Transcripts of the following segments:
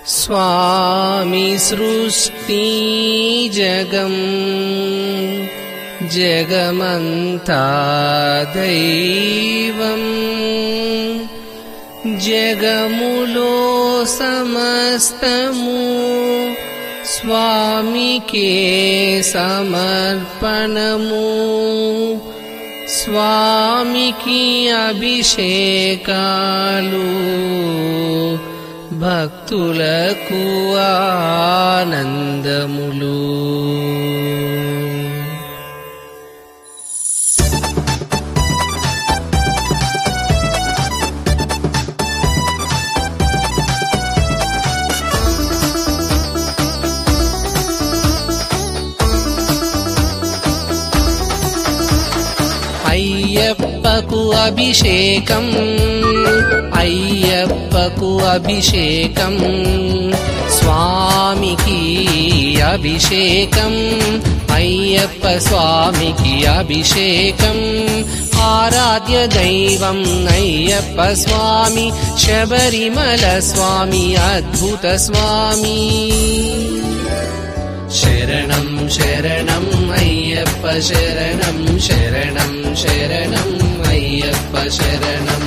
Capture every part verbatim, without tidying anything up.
स्वामी सृष्टि जगं जगमंता दैवं जगमुलो समस्तमु स्वामिके समर्पणमु स्वामिकी अभिषेकालु భక్తులకు ఆనందములు. అయ్యప్పకు అభిషేకం అయ్యప్పకు అభిషేకం స్వామికి అభిషేకం అయ్యప్ప స్వామికి అభిషేకం ఆరాధ్య దైవం అయ్యప్ప స్వామి శబరిమల స్వామి అద్భుత స్వామి శరణం శరణం అయ్యప్ప శరణం శరణం శరణం అయ్యప్ప శరణం.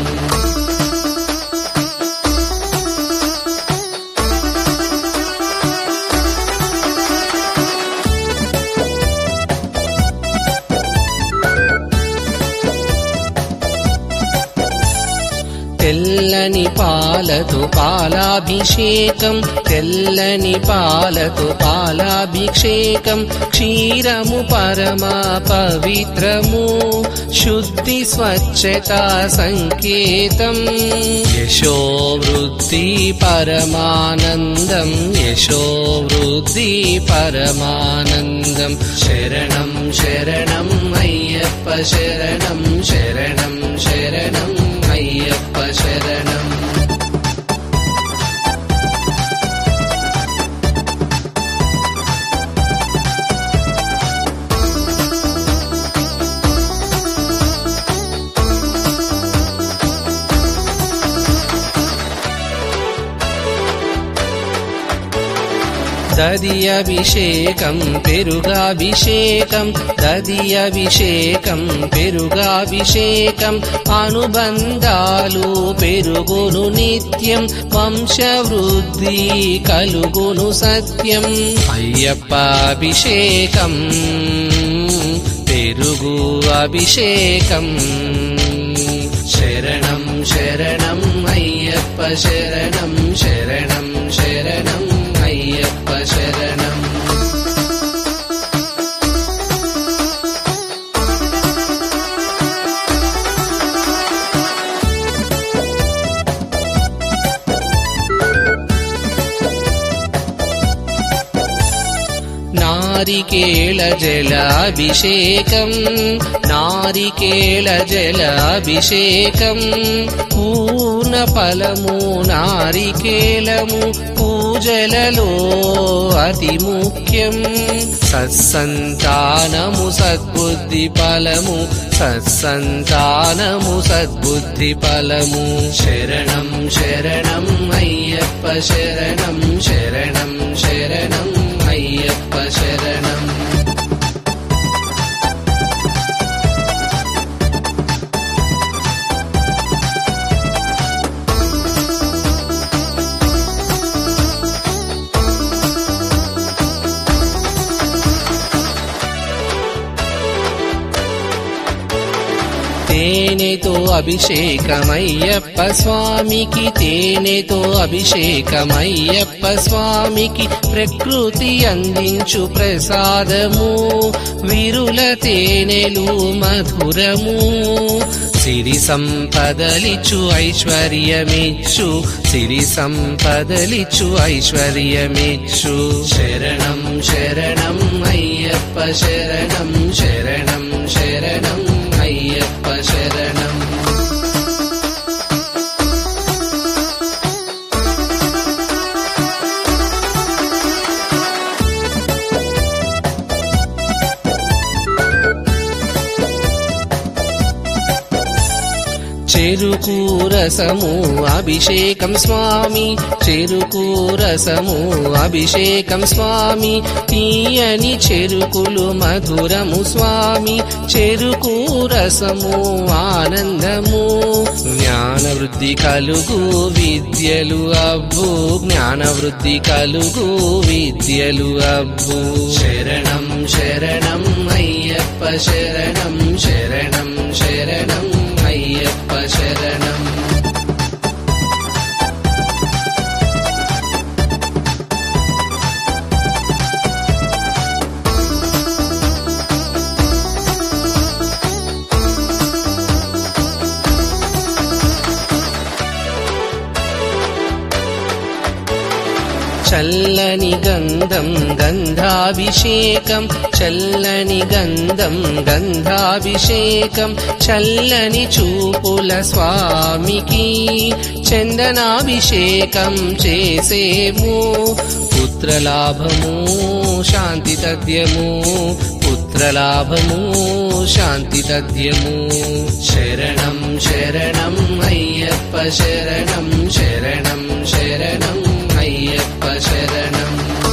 తెల్లని పాలతో పాలాభిషేకం తెల్లని పాలతో పాలాభిషేకం క్షీరము పరమా పవిత్రము శుద్ధి స్వచ్ఛత సంకేతం యశో వృద్ధి పరమానందం యశో వృద్ధి పరమానందం శరణం శరణం అయ్యప్ప శరణం శరణం శరణం అయ్యప్ప శరణం. దది అభిషేకం పెరుగాభిషేకం దది అభిషేకం పెరుగాభిషేకం అనుబంధాలు పెరుగును నిత్యం వంశవృద్ధి కలుగును సత్యం అయ్యప్ప అభిషేకం పెరుగు అభిషేకం శరణం శరణం అయ్యప్ప శరణం శరణం శరణం అయ్యప్ప శరణం. నారికేళ జలాభిషేకం నారికేళ జలాభిషేకం పూర్ణ ఫలము నారికేళము పూజలలో అతి ముఖ్యం సత్సంతానము సద్బుద్ధి ఫలము సత్సంతానము సద్బుద్ధి ఫలము శరణం శరణం అయ్యప్ప శరణం శరణం శరణం అయ్యప్ప శరణం. తేనెతో అభిషేకమయ్యప్ప స్వామికి తేనెతో అభిషేకమయ్యప్ప స్వామికి ప్రకృతి అందించు ప్రసాదము విరుల తేనెలు మధురము సిరి సంపదలిచు ఐశ్వర్యమిచ్చు సిరి సంపదలిచు ఐశ్వర్యమిచ్చు శరణం శరణం అయ్యప్ప శరణం శరణం శరణం అయ్యప్ప శరణం. చెరుకు రసము అభిషేకం స్వామి చెరుకు రసము అభిషేకం స్వామి తీయని చెరుకులు మధురము స్వామి చెరుకు రసము ఆనందము జ్ఞాన వృద్ధి కలుగు విద్యలు అబ్బు జ్ఞాన వృద్ధి కలుగు విద్యలు అబ్బు శరణం శరణం అయ్యప్ప శరణం శరణం శరణం అయ్యప్ప శరణం చల్లని గంధం గంధాభిషేకం చల్లని గంధం గంధాభిషేకం చల్లని చూపుల స్వామికి చందనాభిషేకం చేసేము పుత్రలాభము శాంతి తథ్యము పుత్రలాభము శాంతి తథ్యము శరణం శరణం అయ్యప్ప శరణం శరణం శరణం అయ్యప్ప శరణం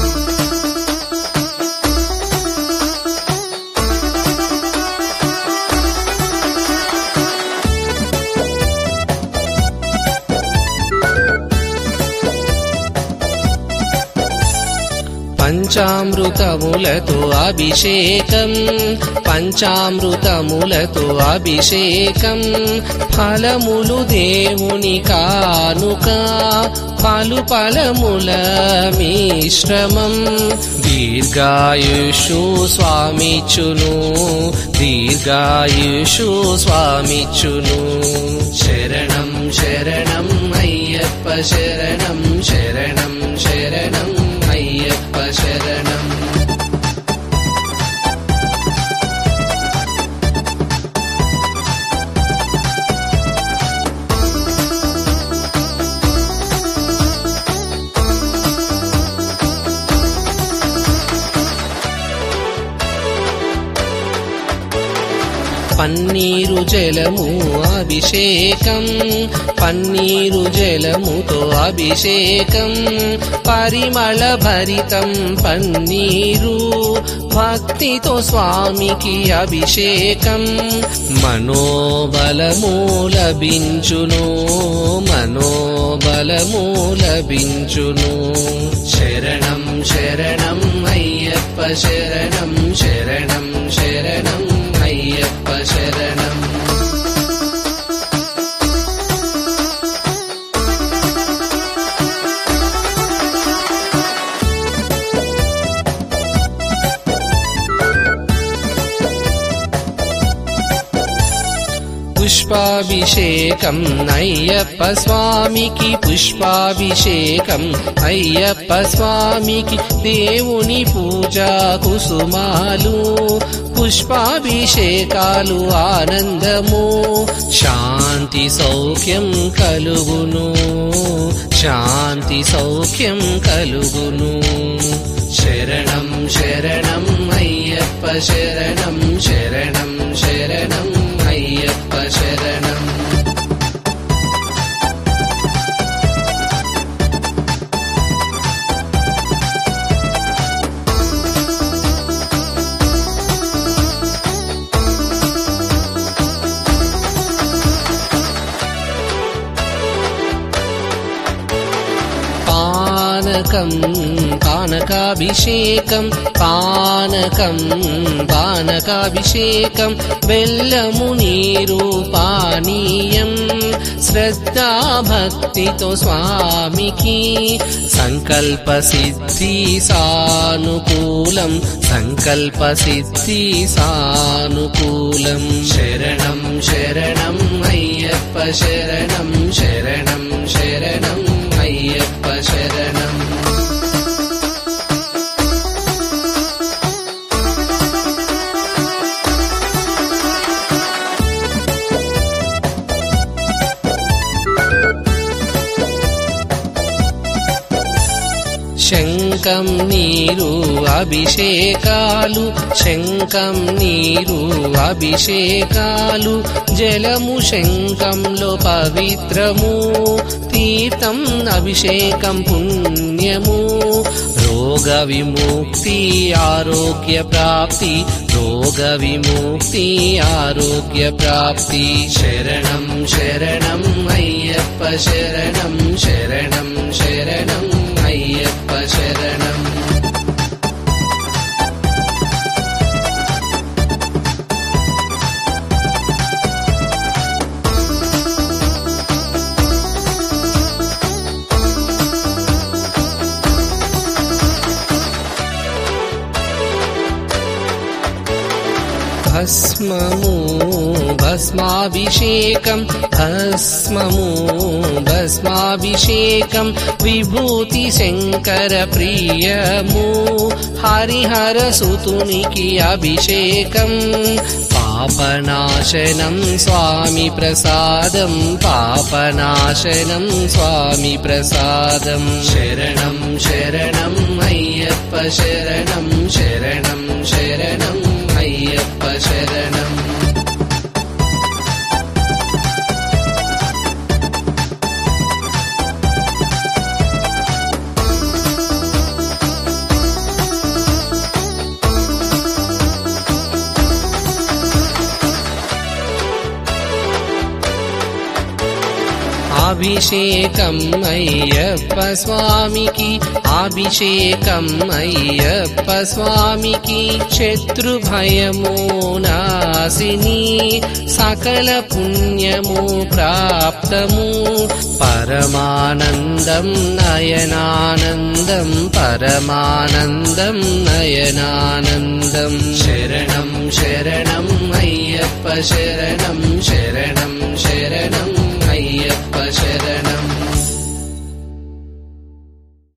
పంచామృతములతో అభిషేకం పంచామృతములతో అభిషేకం ఫలములు దేవుని కానుక పలు ఫలముల మిశ్రమం దీర్ఘాయుషు స్వామిచును దీర్ఘాయుషు స్వామిచును శరణం శరణం అయ్యప్ప శరణం శరణం శరణం అయ్యప్ప శరణం పన్నీరు జలము అభిషేకం పన్నీరు జలముతో అభిషేకం పరిమళ భరితం పన్నీరు భక్తితో స్వామికి అభిషేకం మనోబలము లభించును మనోబలము లభించును శరణం శరణం అయ్యప్ప శరణం శరణం శరణం అయ్యప్ప శరణం పుష్పాభిషేకం అయ్యప్ప స్వామికి పుష్పాభిషేకం అయ్యప్ప స్వామికి దేవుని పూజా కుసుమాలు పుష్పాభిషేకాలు ఆనందము శాంతి సౌఖ్యం కలుగును శాంతి సౌఖ్యం కలుగును శరణం శరణం అయ్యప్ప శరణం శరణం శరణం అయ్యప్ప శరణం పానకం పానకాభిషేకం పానకం పానకాభిషేకం బెల్లము నీరు పానీయం శ్రద్ధా భక్తితో స్వామికి సంకల్ప సిద్ధి సానుకూలం సంకల్ప సిద్ధి సానుకూలం శరణం శరణం అయ్యప్ప శరణం శరణం శరణం అయ్యప్ప శరణం శంఖం నీరు అభిషేకాలు శంఖం నీరు అభిషేకాలు జలము శంఖంలో పవిత్రము తీర్థం అభిషేకం పుణ్యము రోగ విముక్తి ఆరోగ్య ప్రాప్తి రోగ విముక్తి ఆరోగ్య ప్రాప్తి శరణం శరణం అయ్యప్ప శరణం శరణం శరణం అయ్యప్ప శరణం భస్మము భస్మాభిషేకం భస్మము భస్మాభిషేకం విభూతి శంకర ప్రియము హరిహర సుతునికి అభిషేకం పాపనాశనం స్వామి ప్రసాదం పాపనాశనం స్వామి ప్రసాదం శరణం శరణం అయ్యప్ప శరణం శరణం శరణం అయ్యప్ప శరణం అభిషేకం అయ్యప్ప స్వామికి అభిషేకం అయ్యప్ప స్వామికి శత్రు భయము నాశిని సకల పుణ్యము ప్రాప్తము పరమానందం నయనానందం పరమానందం నయనానందం శరణం శరణం అయ్యప్ప శరణం శరణం శరణం అయ్యప్ప శరణం